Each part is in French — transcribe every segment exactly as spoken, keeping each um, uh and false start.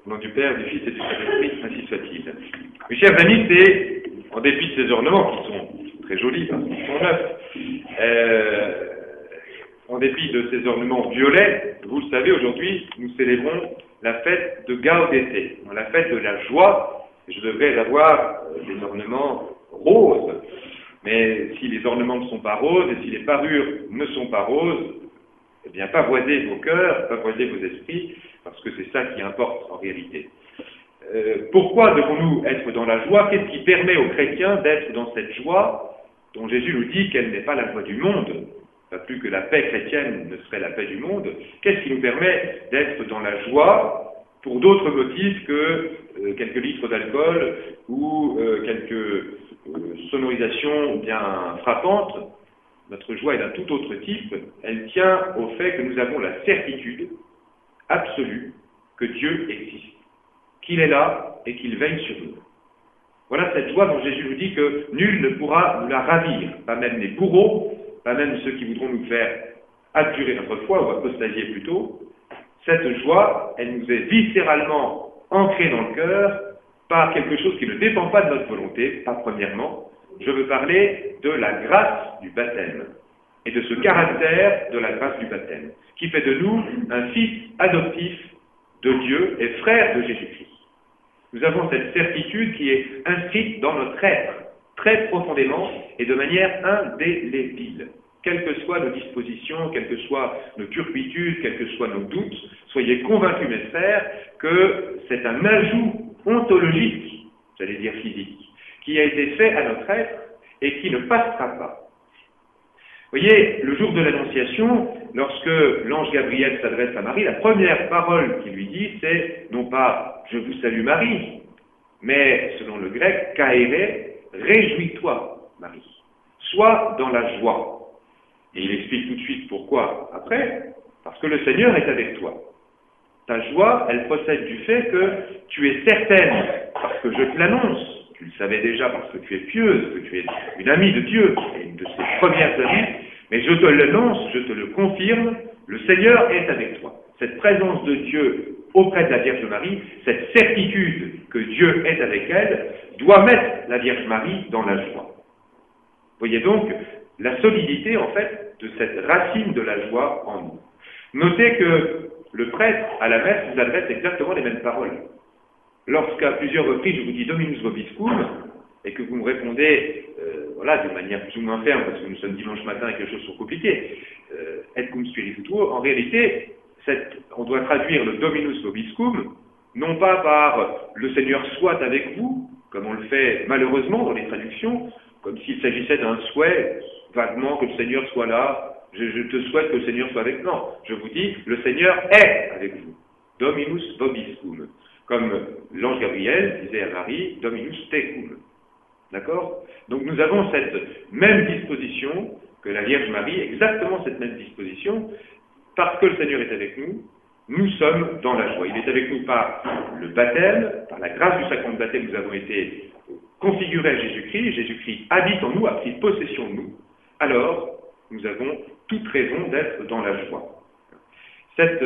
Au nom du Père, du Fils et du Saint-Esprit, ainsi soit-il. Mes chers amis, c'est, en dépit de ces ornements qui sont très jolis parce qu'ils sont neufs, euh, en dépit de ces ornements violets, vous le savez, aujourd'hui, nous célébrons la fête de Gaudete, la fête de la joie. Je devrais avoir euh, des ornements roses, mais si les ornements ne sont pas roses et si les parures ne sont pas roses, eh bien, pavoisez vos cœurs, pavoisez vos esprits, parce que c'est ça qui importe en réalité. Euh, pourquoi devons-nous être dans la joie? Qu'est-ce qui permet aux chrétiens d'être dans cette joie dont Jésus nous dit qu'elle n'est pas la joie du monde? Pas plus que la paix chrétienne ne serait la paix du monde. Qu'est-ce qui nous permet d'être dans la joie pour d'autres motifs que euh, quelques litres d'alcool ou euh, quelques euh, sonorisations bien frappantes? Notre joie est d'un tout autre type. Elle tient au fait que nous avons la certitude absolue que Dieu existe, qu'il est là et qu'il veille sur nous. Voilà cette joie dont Jésus nous dit que nul ne pourra nous la ravir, pas même les bourreaux, pas même ceux qui voudront nous faire abjurer notre foi, ou apostasier plutôt. Cette joie, elle nous est viscéralement ancrée dans le cœur par quelque chose qui ne dépend pas de notre volonté, pas premièrement. Je veux parler de la grâce du baptême et de ce caractère de la grâce du baptême, qui fait de nous un fils adoptif de Dieu et frère de Jésus-Christ. Nous avons cette certitude qui est inscrite dans notre être, très profondément et de manière indélébile. Quelles que soient nos dispositions, quelles que soient nos turpitudes, quels que soient nos doutes, soyez convaincus, mes frères, que c'est un ajout ontologique, j'allais dire physique, qui a été fait à notre être et qui ne passera pas. Vous voyez, le jour de l'Annonciation, lorsque l'ange Gabriel s'adresse à Marie, la première parole qu'il lui dit, c'est non pas « Je vous salue Marie », mais selon le grec « Kaere », « Réjouis-toi, Marie, sois dans la joie ». Et il explique tout de suite pourquoi après, parce que le Seigneur est avec toi. Ta joie, elle procède du fait que tu es certaine, parce que je te l'annonce, tu le savais déjà parce que tu es pieuse, que tu es une amie de Dieu, et une de ses premières amies, mais je te l'annonce, je te le confirme, le Seigneur est avec toi. Cette présence de Dieu auprès de la Vierge Marie, cette certitude que Dieu est avec elle, doit mettre la Vierge Marie dans la joie. Voyez donc la solidité, en fait, de cette racine de la joie en nous. Notez que le prêtre, à la messe, vous adresse exactement les mêmes paroles. Lorsqu'à plusieurs reprises, je vous dis « Dominus vobiscum », et que vous me répondez, euh, voilà, de manière plus ou moins ferme, parce que nous sommes dimanche matin et que les choses sont compliquées, euh, « Et cum spiritu tuo », en réalité, cette, on doit traduire le Dominus vobiscum, non pas par « le Seigneur soit avec vous », comme on le fait malheureusement dans les traductions, comme s'il s'agissait d'un souhait, vaguement, que le Seigneur soit là, je, je te souhaite que le Seigneur soit avec nous. Non, je vous dis, le Seigneur est avec vous. Dominus vobiscum. Comme l'ange Gabriel disait à Marie, Dominus tecum. D'accord? Donc nous avons cette même disposition que la Vierge Marie, exactement cette même disposition, parce que le Seigneur est avec nous, nous sommes dans la joie. Il est avec nous par le baptême, par la grâce du sacrement de baptême, nous avons été configurés à Jésus-Christ, Jésus-Christ habite en nous, a pris possession de nous, alors nous avons toute raison d'être dans la joie. Cette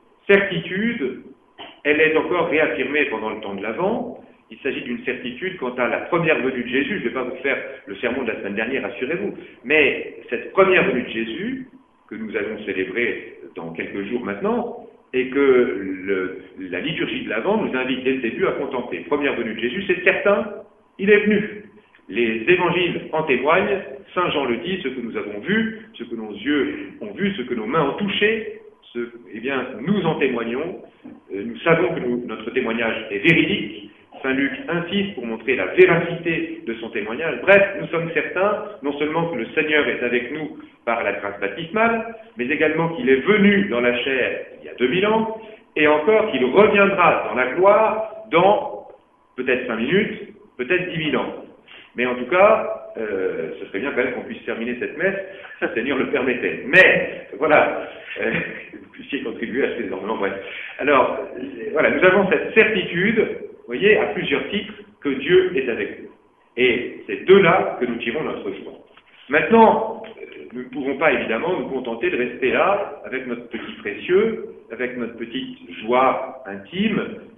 certitude, elle est encore réaffirmée pendant le temps de l'Avent. Il s'agit d'une certitude quant à la première venue de Jésus. Je ne vais pas vous faire le sermon de la semaine dernière, rassurez-vous, mais cette première venue de Jésus, que nous allons célébrer dans quelques jours maintenant, et que le, la liturgie de l'Avent nous invite dès le début à contempler. Première venue de Jésus, c'est certain, il est venu. Les évangiles en témoignent, Saint Jean le dit, ce que nous avons vu, ce que nos yeux ont vu, ce que nos mains ont touché, ce, eh bien, nous en témoignons, euh, nous savons que nous, notre témoignage est véridique, Saint Luc insiste pour montrer la véracité de son témoignage. Bref, nous sommes certains, non seulement que le Seigneur est avec nous par la grâce baptismale, mais également qu'il est venu dans la chair il y a deux mille ans, et encore qu'il reviendra dans la gloire dans peut-être cinq minutes, peut-être dix mille ans. Mais en tout cas, euh, ce serait bien quand même qu'on puisse terminer cette messe, si le Seigneur le permettait. Mais, voilà, euh, vous puissiez contribuer à ces ornements, bref. Alors, voilà, nous avons cette certitude, vous voyez, à plusieurs titres, que Dieu est avec nous. Et c'est de là que nous tirons notre joie. Maintenant, nous ne pouvons pas évidemment nous contenter de rester là, avec notre petit précieux, avec notre petite joie intime,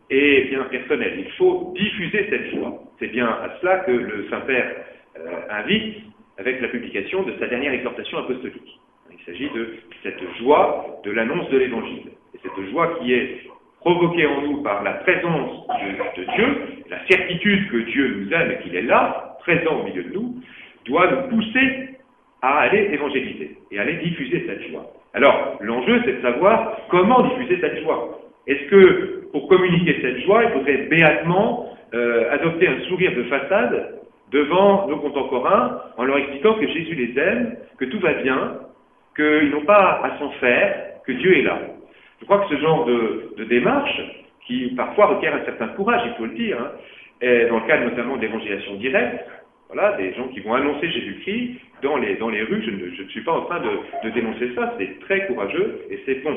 est bien personnelle. Il faut diffuser cette joie. C'est bien à cela que le Saint-Père euh, invite avec la publication de sa dernière exhortation apostolique. Il s'agit de cette joie de l'annonce de l'Évangile. Et cette joie qui est provoquée en nous par la présence de, de Dieu, la certitude que Dieu nous aime et qu'il est là, présent au milieu de nous, doit nous pousser à aller évangéliser et à aller diffuser cette joie. Alors, l'enjeu, c'est de savoir comment diffuser cette joie. Est-ce que, pour communiquer cette joie, il faudrait béatement euh, adopter un sourire de façade devant nos contemporains en leur expliquant que Jésus les aime, que tout va bien, qu'ils n'ont pas à s'en faire, que Dieu est là. Je crois que ce genre de, de démarche, qui parfois requiert un certain courage, il faut le dire, hein, et dans le cadre notamment de l'évangélisation directe, voilà, des gens qui vont annoncer Jésus-Christ dans les, dans les rues, je ne, je ne suis pas en train de, de dénoncer ça, c'est très courageux et c'est bon.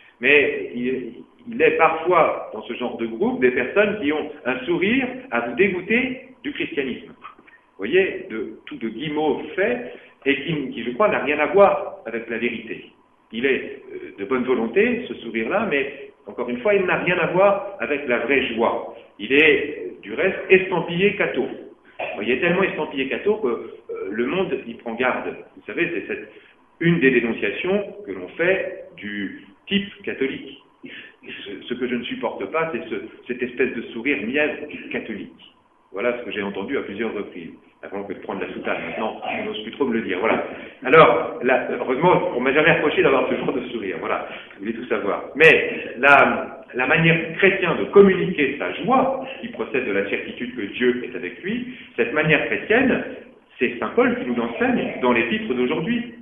Mais il, il est parfois, dans ce genre de groupe, des personnes qui ont un sourire à vous dégoûter du christianisme. Vous voyez, de, tout de guimauve fait, et qui, qui, je crois, n'a rien à voir avec la vérité. Il est euh, de bonne volonté, ce sourire-là, mais, encore une fois, il n'a rien à voir avec la vraie joie. Il est, du reste, estampillé catho. Il est tellement estampillé catho que euh, le monde y prend garde. Vous savez, c'est cette, une des dénonciations que l'on fait du type catholique. Ce, ce que je ne supporte pas, c'est ce, cette espèce de sourire mièvre catholique. Voilà ce que j'ai entendu à plusieurs reprises, avant que de prendre la soutane. Maintenant, je n'ose plus trop me le dire. Voilà. Alors, là, heureusement, on ne m'a jamais reproché d'avoir ce genre de sourire. Voilà, vous voulez tout savoir. Mais la, la manière chrétienne de communiquer sa joie, qui procède de la certitude que Dieu est avec lui, cette manière chrétienne, c'est Saint Paul qui nous l'enseigne dans l'épître d'aujourd'hui.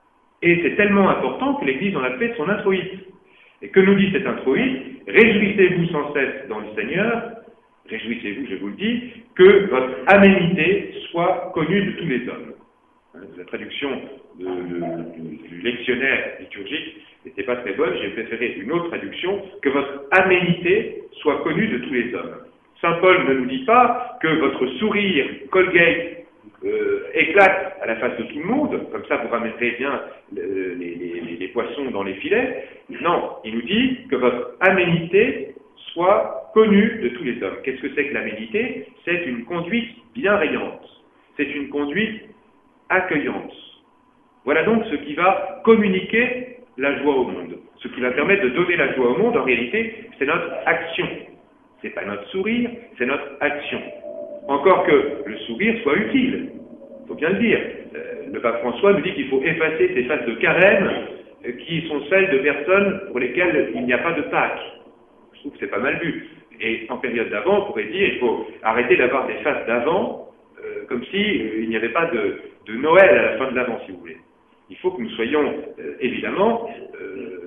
Et c'est tellement important que l'Église en a fait son introïte. Et que nous dit cet introïte? Réjouissez-vous sans cesse dans le Seigneur. Réjouissez-vous, je vous le dis, que votre aménité soit connue de tous les hommes. La traduction de, de, du lectionnaire liturgique n'était pas très bonne, j'ai préféré une autre traduction, que votre aménité soit connue de tous les hommes. Saint Paul ne nous dit pas que votre sourire Colgate euh, éclate à la face de tout le monde, comme ça vous ramènerez bien le, les, les, les poissons dans les filets. Non, il nous dit que votre aménité soit connue de tous les hommes. Qu'est-ce que c'est que l'aménité? C'est une conduite bienveillante. C'est une conduite accueillante. Voilà donc ce qui va communiquer la joie au monde. Ce qui va permettre de donner la joie au monde, en réalité, c'est notre action. Ce n'est pas notre sourire, c'est notre action. Encore que le sourire soit utile. Il faut bien le dire. Le pape François nous dit qu'il faut effacer ces faces de carême qui sont celles de personnes pour lesquelles il n'y a pas de Pâques. Je trouve que c'est pas mal vu. Et en période d'avant, on pourrait dire il faut arrêter d'avoir des faces d'avant, euh, comme si euh, il n'y avait pas de, de Noël à la fin de l'avant, si vous voulez. Il faut que nous soyons, euh, évidemment, euh,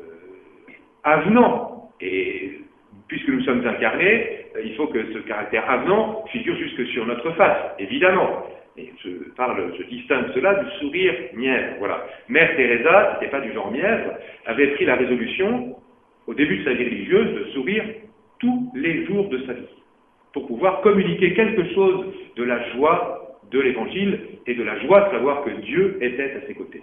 avenants. Et puisque nous sommes incarnés, euh, il faut que ce caractère avenant figure jusque sur notre face, évidemment. Et je parle, je distingue cela du sourire mièvre. Voilà. Mère Teresa, c'était pas du genre mièvre, avait pris la résolution, au début de sa vie religieuse, de sourire tous les jours de sa vie, pour pouvoir communiquer quelque chose de la joie de l'Évangile et de la joie de savoir que Dieu était à ses côtés.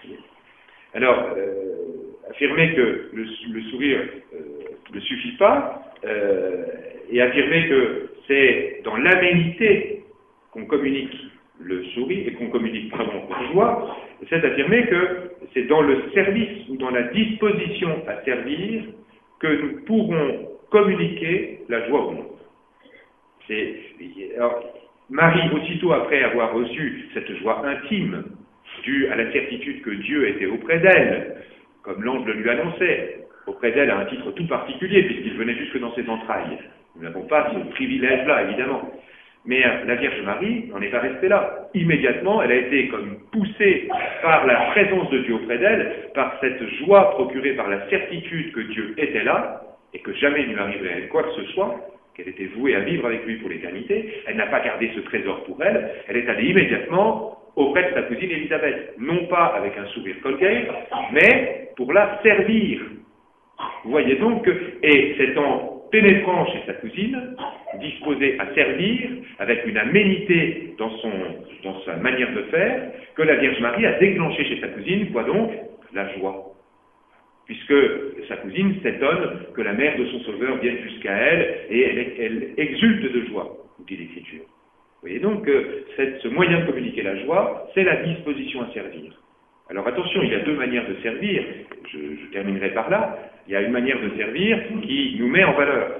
Alors, euh, affirmer que le, le sourire euh, ne suffit pas, euh, et affirmer que c'est dans l'aménité qu'on communique le sourire et qu'on communique pardon, la joie, c'est affirmer que c'est dans le service ou dans la disposition à servir que nous pourrons communiquer la joie au monde. C'est, alors, Marie, aussitôt après avoir reçu cette joie intime, due à la certitude que Dieu était auprès d'elle, comme l'ange le lui annonçait, auprès d'elle à un titre tout particulier, puisqu'il venait jusque dans ses entrailles. Nous n'avons pas ce privilège-là, évidemment. Mais la Vierge Marie n'en est pas restée là. Immédiatement, elle a été comme poussée par la présence de Dieu auprès d'elle, par cette joie procurée par la certitude que Dieu était là, et que jamais il ne lui arriverait à elle quoi que ce soit, qu'elle était vouée à vivre avec lui pour l'éternité. Elle n'a pas gardé ce trésor pour elle, elle est allée immédiatement auprès de sa cousine Élisabeth, non pas avec un sourire Colgate, mais pour la servir. Vous voyez donc que, et c'est en pénétrant chez sa cousine, disposée à servir, avec une aménité dans, son, dans sa manière de faire, que la Vierge Marie a déclenché chez sa cousine, quoi donc? La joie. puisque sa cousine s'étonne que la mère de son sauveur vienne jusqu'à elle, et elle, elle exulte de joie, nous dit l'Écriture. Vous voyez donc que cette, ce moyen de communiquer la joie, c'est la disposition à servir. Alors attention, il y a deux manières de servir, je, je terminerai par là. Il y a une manière de servir qui nous met en valeur,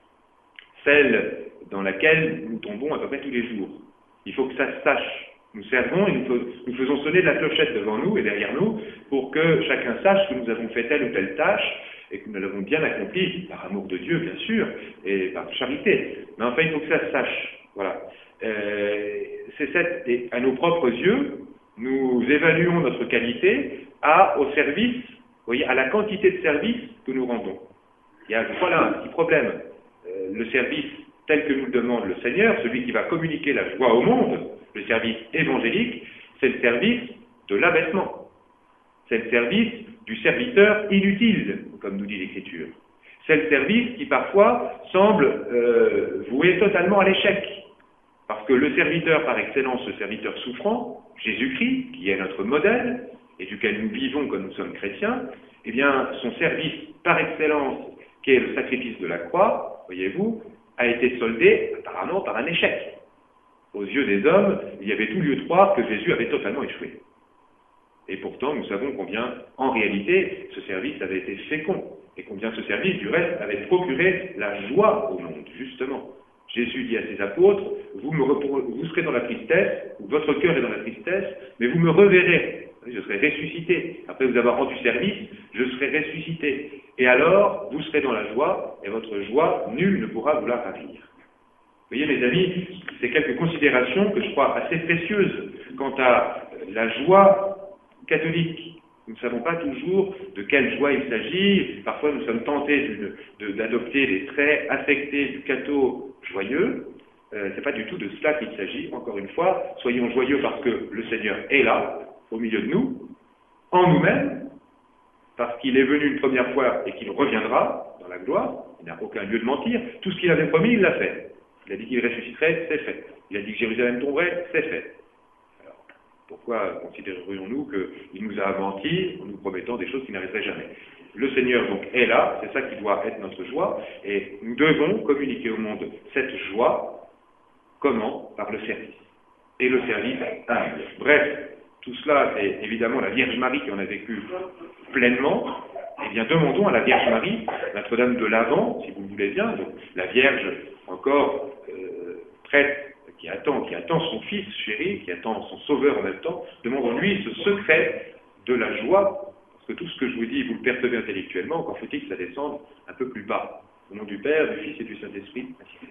celle dans laquelle nous tombons à peu près tous les jours. Il faut que ça se sache. Nous servons et nous, nous faisons sonner de la clochette devant nous et derrière nous pour que chacun sache que nous avons fait telle ou telle tâche et que nous l'avons bien accomplie, par amour de Dieu bien sûr, et par charité. Mais enfin, il faut que ça se sache. Voilà. Euh, c'est cette, et à nos propres yeux, nous évaluons notre qualité à, au service, vous voyez, à la quantité de service que nous rendons. Il y a, je crois, là un petit problème. Euh, le service tel que nous le demande le Seigneur, celui qui va communiquer la joie au monde, le service évangélique, c'est le service de l'abaissement. C'est le service du serviteur inutile, comme nous dit l'Écriture. C'est le service qui parfois semble euh, voué totalement à l'échec. Parce que le serviteur par excellence, le serviteur souffrant, Jésus-Christ, qui est notre modèle, et duquel nous vivons comme nous sommes chrétiens, eh bien, son service par excellence, qui est le sacrifice de la croix, voyez-vous, a été soldé apparemment par un échec. Aux yeux des hommes, il y avait tout lieu de croire que Jésus avait totalement échoué. Et pourtant, nous savons combien, en réalité, ce service avait été fécond, et combien ce service, du reste, avait procuré la joie au monde, justement. Jésus dit à ses apôtres, vous, me repro- vous serez dans la tristesse, ou votre cœur est dans la tristesse, mais vous me reverrez, je serai ressuscité. Après vous avoir rendu service, je serai ressuscité. Et alors, vous serez dans la joie, et votre joie, nul ne pourra vous la ravir. Vous voyez, mes amis, c'est quelques considérations que je crois assez précieuses quant à la joie catholique. Nous ne savons pas toujours de quelle joie il s'agit. Parfois, nous sommes tentés de, de, d'adopter les traits affectés du catho joyeux. Euh, ce n'est pas du tout de cela qu'il s'agit. Encore une fois, soyons joyeux parce que le Seigneur est là, au milieu de nous, en nous-mêmes, parce qu'il est venu une première fois et qu'il reviendra dans la gloire. Il n'a aucun lieu de mentir. Tout ce qu'il avait promis, il l'a fait. Il a dit qu'il ressusciterait, c'est fait. Il a dit que Jérusalem tomberait, c'est fait. Alors, pourquoi considérerions-nous qu'il nous a menti en nous promettant des choses qui n'arriveraient jamais? Le Seigneur donc est là, c'est ça qui doit être notre joie, et nous devons communiquer au monde cette joie. Comment? Par le service. Et le service humble. Bref, tout cela, c'est évidemment la Vierge Marie qui en a vécu pleinement. Eh bien, demandons à la Vierge Marie, Notre-Dame de l'Avent, si vous le voulez bien, donc la Vierge encore euh, prête, qui attend, qui attend son Fils chéri, qui attend son Sauveur en même temps, demandons-lui ce secret de la joie, parce que tout ce que je vous dis, vous le percevez intellectuellement, encore faut-il que ça descende un peu plus bas. Au nom du Père, du Fils et du Saint-Esprit, ainsi